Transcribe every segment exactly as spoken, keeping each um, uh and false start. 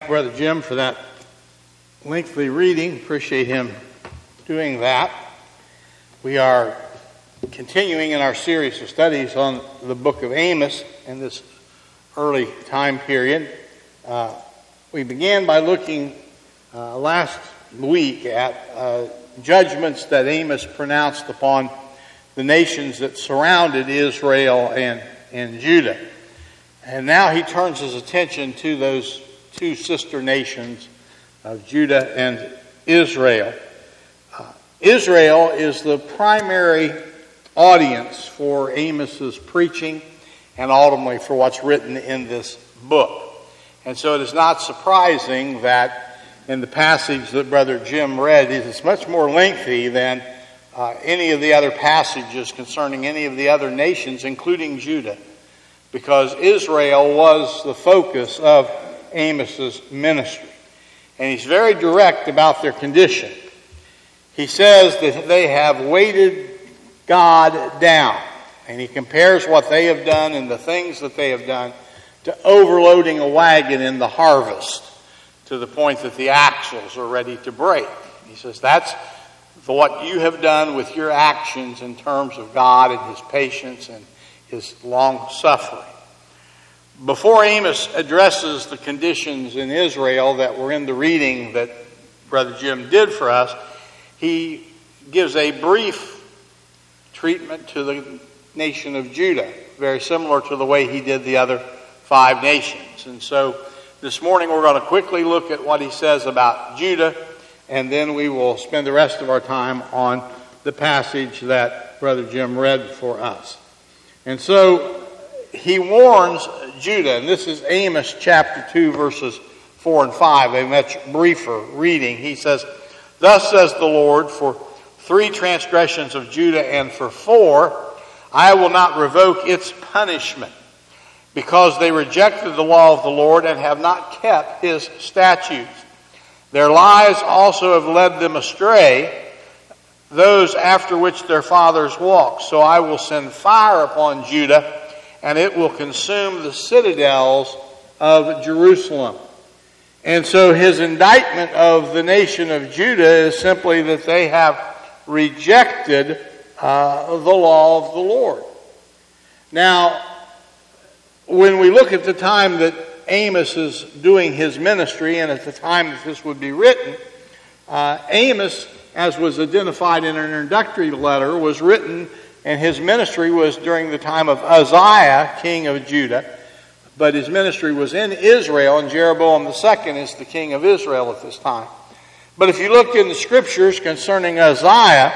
Brother Jim for that lengthy reading. Appreciate him doing that. We are continuing in our series of studies on the book of Amos in this early time period. Uh, we began by looking uh, last week at uh, judgments that Amos pronounced upon the nations that surrounded Israel and, and Judah. And now he turns his attention to those two sister nations of Judah and Israel. Uh, Israel is the primary audience for Amos's preaching and ultimately for what's written in this book. And so it is not surprising that in the passage that Brother Jim read, it is much more lengthy than uh, any of the other passages concerning any of the other nations, including Judah, because Israel was the focus of Amos's ministry. And he's very direct about their condition. He says that they have weighted God down. And he compares what they have done and the things that they have done to overloading a wagon in the harvest to the point that the axles are ready to break. He says that's what you have done with your actions in terms of God and His patience and His long suffering. Before Amos addresses the conditions in Israel that were in the reading that Brother Jim did for us, he gives a brief treatment to the nation of Judah, very similar to the way he did the other five nations. And so this morning we're going to quickly look at what he says about Judah, and then we will spend the rest of our time on the passage that Brother Jim read for us. And so he warns Judah, and this is Amos chapter two, verses four and five, a much briefer reading. He says, "Thus says the Lord, for three transgressions of Judah and for four, I will not revoke its punishment, because they rejected the law of the Lord and have not kept His statutes. Their lies also have led them astray, those after which their fathers walked. So I will send fire upon Judah, and it will consume the citadels of Jerusalem." And so his indictment of the nation of Judah is simply that they have rejected uh, the law of the Lord. Now, when we look at the time that Amos is doing his ministry, and at the time that this would be written, uh, Amos, as was identified in an introductory letter, was written, and his ministry was during the time of Uzziah, king of Judah. But his ministry was in Israel, and Jeroboam the second is the king of Israel at this time. But if you look in the scriptures concerning Uzziah,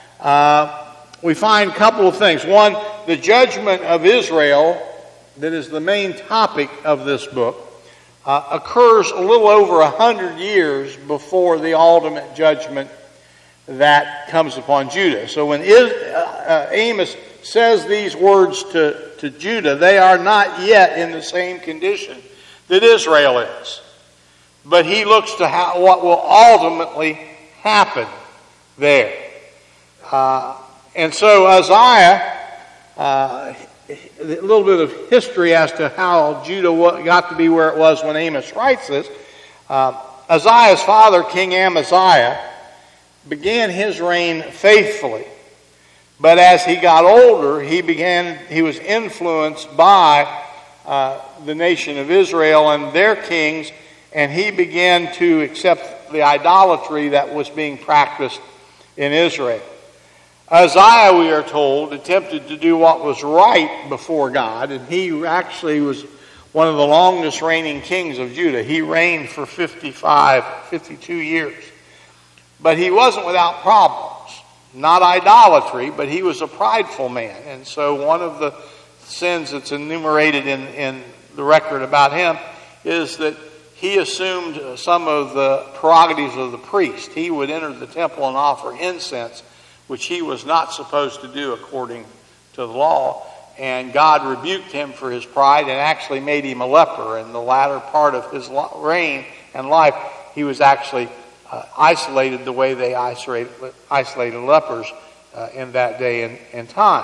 uh, we find a couple of things. One, the judgment of Israel, that is the main topic of this book, uh, occurs a little over a hundred years before the ultimate judgment that comes upon Judah. So when Is, uh, uh, Amos says these words to, to Judah, they are not yet in the same condition that Israel is. But he looks to how, what will ultimately happen there. Uh, and so Uzziah, uh, a little bit of history as to how Judah got to be where it was when Amos writes this. Uh, Uzziah's father, King Amaziah, began his reign faithfully. But as he got older, he began, he was influenced by uh, the nation of Israel and their kings, and he began to accept the idolatry that was being practiced in Israel. Uzziah, we are told, attempted to do what was right before God, and he actually was one of the longest reigning kings of Judah. He reigned for fifty-five, fifty-two years. But he wasn't without problems. Not idolatry, but he was a prideful man. And so one of the sins that's enumerated in, in the record about him is that he assumed some of the prerogatives of the priest. He would enter the temple and offer incense, which he was not supposed to do according to the law. And God rebuked him for his pride and actually made him a leper. In the latter part of his reign and life, he was actually uh, isolated the way they isolated, isolated lepers uh, in that day and, and time.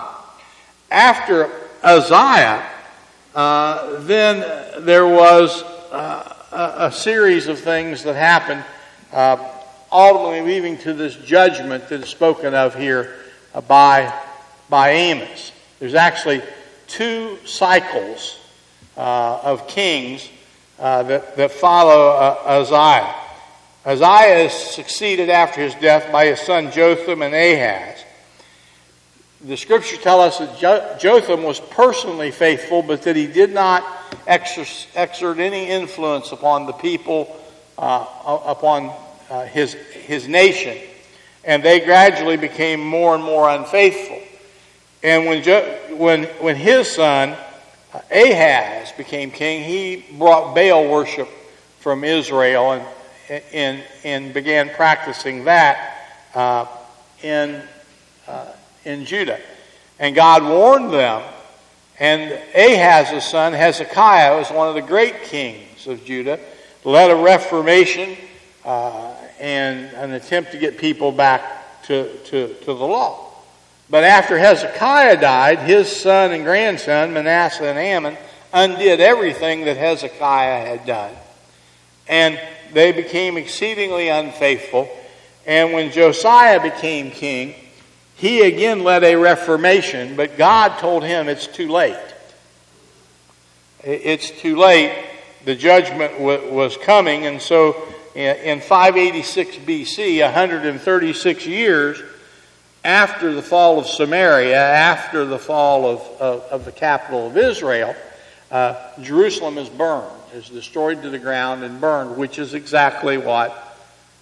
After Uzziah, uh, then there was uh, a, a series of things that happened, uh, ultimately leading to this judgment that is spoken of here uh, by, by Amos. There's actually two cycles uh, of kings uh, that, that follow uh, Uzziah. Uzziah is succeeded after his death by his son Jotham and Ahaz. The scriptures tell us that jo- Jotham was personally faithful, but that he did not exer- exert any influence upon the people, uh, upon uh, his his nation, and they gradually became more and more unfaithful. And when jo- when when his son Ahaz became king, he brought Baal worship from Israel and and and began practicing that uh, in uh, in Judah. And God warned them. And Ahaz's son Hezekiah was one of the great kings of Judah, led a reformation uh, and an attempt to get people back to, to, to the law. But after Hezekiah died, his son and grandson, Manasseh and Amon, undid everything that Hezekiah had done. And they became exceedingly unfaithful. And when Josiah became king, he again led a reformation, but God told him it's too late. It's too late. The judgment w- was coming, and so in five eighty-six B C, one hundred thirty-six years after the fall of Samaria, after the fall of, of, of the capital of Israel, uh, Jerusalem is burned, is destroyed to the ground and burned, which is exactly what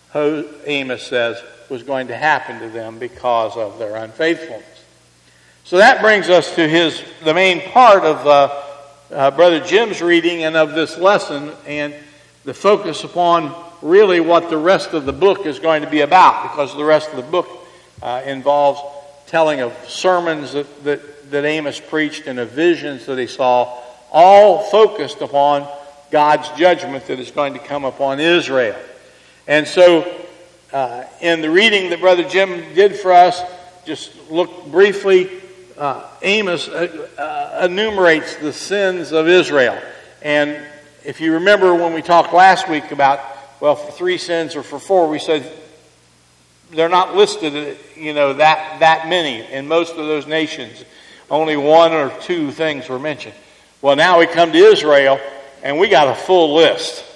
Amos says was going to happen to them because of their unfaithfulness. So that brings us to his the main part of uh, uh, Brother Jim's reading and of this lesson, and the focus upon really what the rest of the book is going to be about, because the rest of the book uh, involves telling of sermons that, that, that Amos preached and of visions that he saw, all focused upon God's judgment that is going to come upon Israel. And so Uh, in the reading that Brother Jim did for us, just look briefly, uh, Amos uh, uh, enumerates the sins of Israel. And if you remember when we talked last week about, well, for three sins or for four, we said they're not listed, you know, that, that many. In most of those nations, only one or two things were mentioned. Well, now we come to Israel, and we got a full list.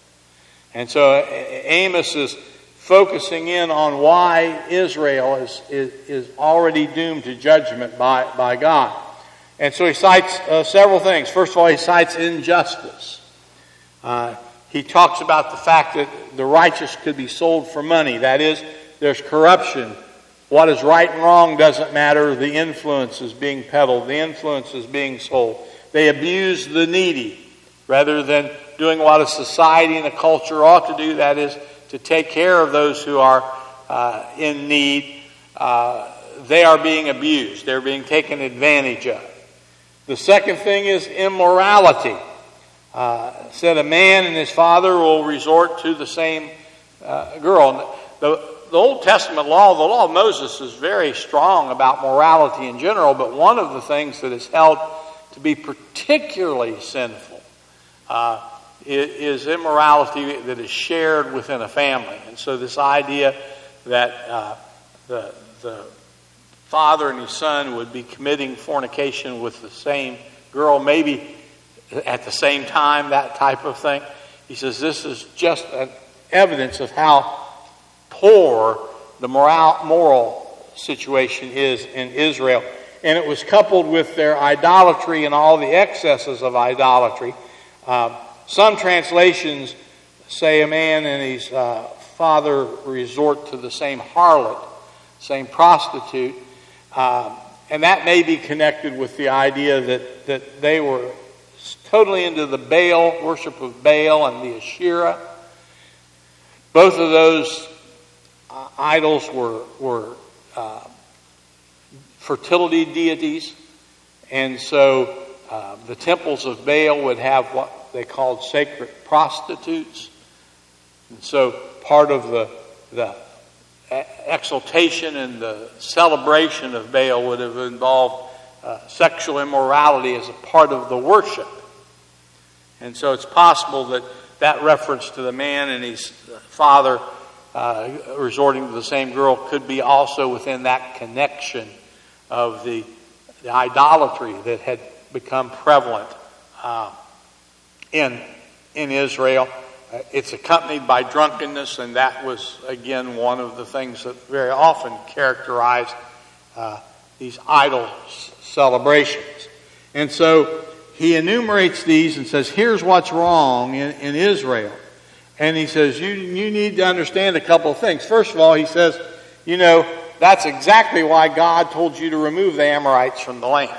And so Amos is focusing in on why Israel is, is, is already doomed to judgment by, by God. And so he cites uh, several things. First of all, he cites injustice. Uh, he talks about the fact that the righteous could be sold for money. That is, there's corruption. What is right and wrong doesn't matter. The influence is being peddled. The influence is being sold. They abuse the needy rather than doing what a society and a culture ought to do. That is, to take care of those who are uh, in need. Uh, they are being abused. They're being taken advantage of. The second thing is immorality. Uh, said a man and his father will resort to the same uh, girl. The, the Old Testament law, the law of Moses, is very strong about morality in general, but one of the things that is held to be particularly sinful uh, is immorality that is shared within a family. And so this idea that uh, the, the father and his son would be committing fornication with the same girl, maybe at the same time, that type of thing. He says this is just an evidence of how poor the moral, moral situation is in Israel. And it was coupled with their idolatry and all the excesses of idolatry. Uh, Some translations say a man and his uh, father resort to the same harlot, same prostitute, um, and that may be connected with the idea that, that they were totally into the Baal, worship of Baal and the Asherah. Both of those uh, idols were, were uh, fertility deities, and so uh, the temples of Baal would have what they called sacred prostitutes. And so part of the, the exaltation and the celebration of Baal would have involved uh, sexual immorality as a part of the worship. And so it's possible that that reference to the man and his father uh, resorting to the same girl could be also within that connection of the, the idolatry that had become prevalent uh, in in Israel. Uh, it's accompanied by drunkenness, and that was, again, one of the things that very often characterized uh, these idol s- celebrations. And so he enumerates these and says, here's what's wrong in, in Israel. And he says, you, you need to understand a couple of things. First of all, he says, you know, that's exactly why God told you to remove the Amorites from the land.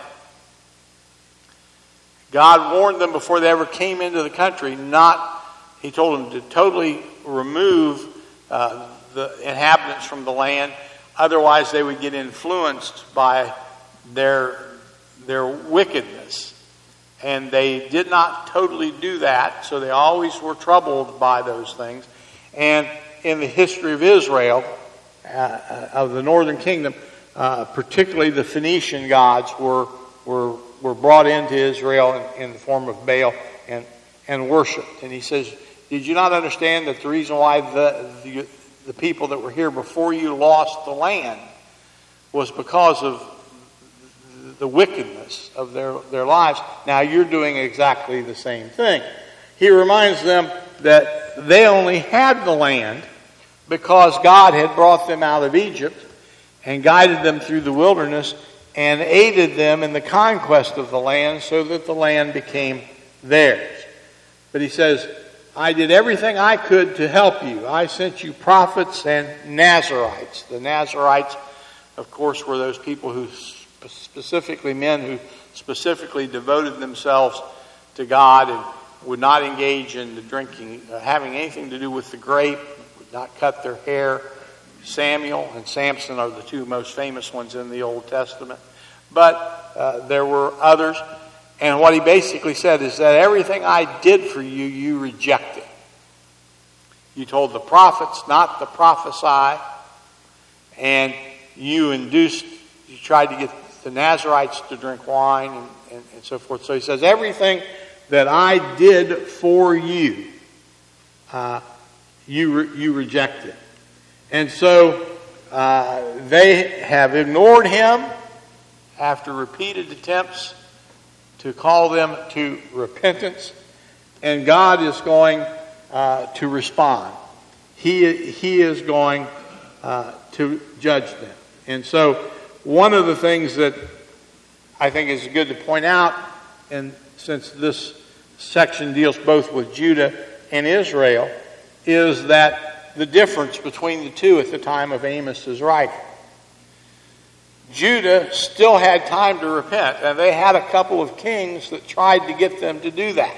God warned them before they ever came into the country, not, he told them to totally remove uh, the inhabitants from the land. Otherwise, they would get influenced by their, their wickedness. And they did not totally do that, so they always were troubled by those things. And in the history of Israel, uh, of the northern kingdom, uh, particularly the Phoenician gods were were were brought into Israel in, in the form of Baal and and worshipped. And he says, did you not understand that the reason why the, the the people that were here before you lost the land was because of the wickedness of their, their lives? Now you're doing exactly the same thing. He reminds them that they only had the land because God had brought them out of Egypt and guided them through the wilderness and aided them in the conquest of the land so that the land became theirs. But he says, I did everything I could to help you. I sent you prophets and Nazarites. The Nazarites, of course, were those people who specifically men who specifically devoted themselves to God and would not engage in the drinking, uh, having anything to do with the grape, would not cut their hair. Samuel and Samson are the two most famous ones in the Old Testament. But uh, there were others. And what he basically said is that everything I did for you, you rejected. You told the prophets not to prophesy. And you induced, you tried to get the Nazarites to drink wine and, and, and so forth. So he says, everything that I did for you, uh, you, re- you rejected. And so uh, they have ignored him after repeated attempts to call them to repentance. And God is going uh, to respond. He, he is going uh, to judge them. And so one of the things that I think is good to point out, and since this section deals both with Judah and Israel, is that the difference between the two at the time of Amos's writing. Judah still had time to repent, and they had a couple of kings that tried to get them to do that.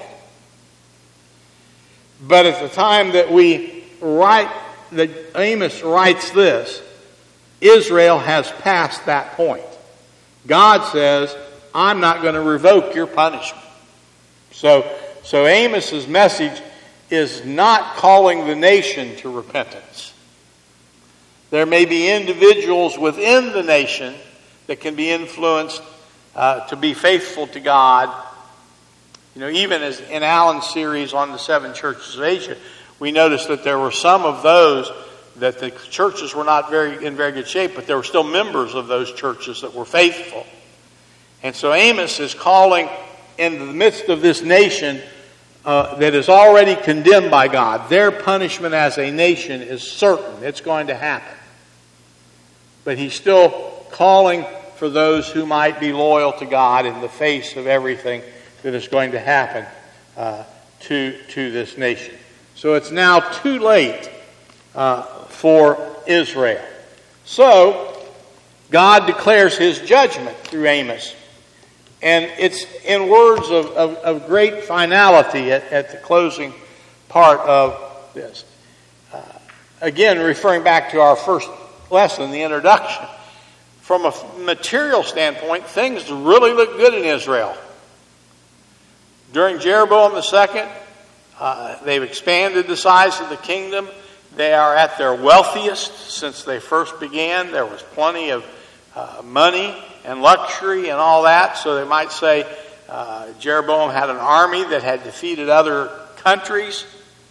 But at the time that we write, that Amos writes this, Israel has passed that point. God says, I'm not going to revoke your punishment. So, so Amos's message is not calling the nation to repentance. There may be individuals within the nation that can be influenced uh, to be faithful to God. You know, even as in Alan's series on the seven churches of Asia, we noticed that there were some of those that the churches were not very in very good shape, but there were still members of those churches that were faithful. And so Amos is calling in the midst of this nation uh, that is already condemned by God. Their punishment as a nation is certain. It's going to happen. But he's still calling for those who might be loyal to God in the face of everything that is going to happen uh, to, to this nation. So it's now too late uh, for Israel. So God declares his judgment through Amos. And it's in words of, of, of great finality at, at the closing part of this. Uh, again, referring back to our first lesson, the introduction. From a material standpoint, things really look good in Israel. During Jeroboam the Second, uh, they've expanded the size of the kingdom. They are at their wealthiest since they first began. There was plenty of uh, money and luxury and all that. So they might say uh, Jeroboam had an army that had defeated other countries.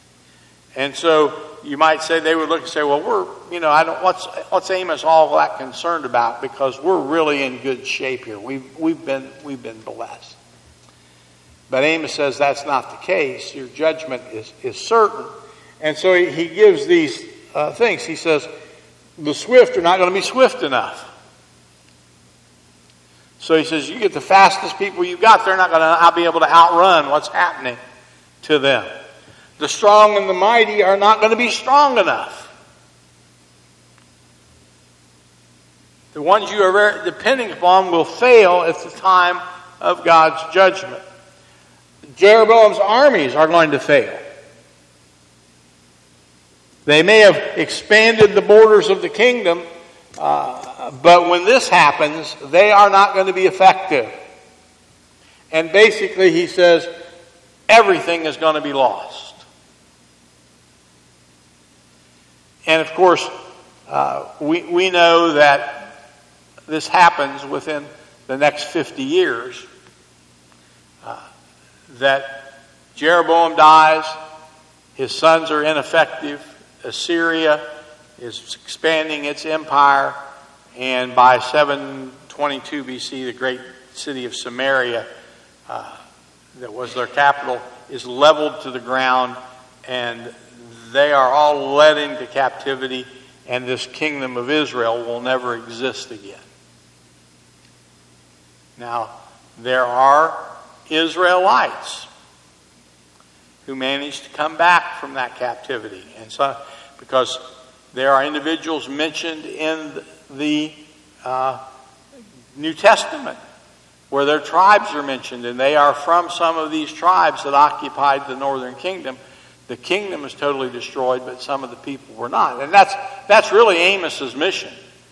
And so you might say, they would look and say, well, we're, you know, I don't, what's, what's Amos all that concerned about? Because we're really in good shape here. We've, we've been, we've been blessed. But Amos says that's not the case. Your judgment is, is certain. And so he, he gives these uh, things. He says, the swift are not going to be swift enough. So he says, you get the fastest people you've got, they're not going to be able to outrun what's happening to them. The strong and the mighty are not going to be strong enough. The ones you are depending upon will fail at the time of God's judgment. Jeroboam's armies are going to fail. They may have expanded the borders of the kingdom, uh, but when this happens, they are not going to be effective. And basically, he says, everything is going to be lost. And of course, uh, we, we know that this happens within the next fifty years. Uh, that Jeroboam dies, his sons are ineffective, Assyria is expanding its empire, and by seven twenty-two B C, the great city of Samaria, uh, that was their capital, is leveled to the ground, and they are all led into captivity, and this kingdom of Israel will never exist again. Now, there are Israelites who managed to come back from that captivity. And so, because there are individuals mentioned in the uh, New Testament where their tribes are mentioned, and they are from some of these tribes that occupied the northern kingdom. The kingdom is totally destroyed, but some of the people were not. And that's that's really Amos's mission.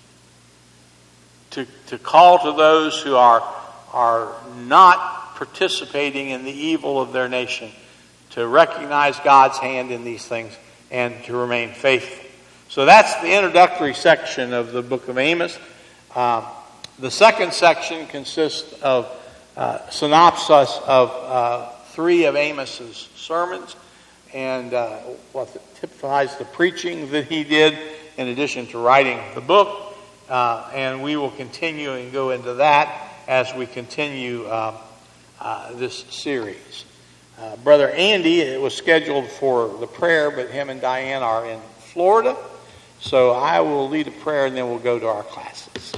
To to call to those who are are not participating in the evil of their nation, to recognize God's hand in these things and to remain faithful. So that's the introductory section of the book of Amos. Uh, the second section consists of uh, synopsis of uh, three of Amos's sermons, and uh, what typifies the preaching that he did in addition to writing the book. Uh, and we will continue and go into that as we continue uh, uh, this series. Uh, Brother Andy, it was scheduled for the prayer, but him and Diane are in Florida. So I will lead a prayer and then we'll go to our classes.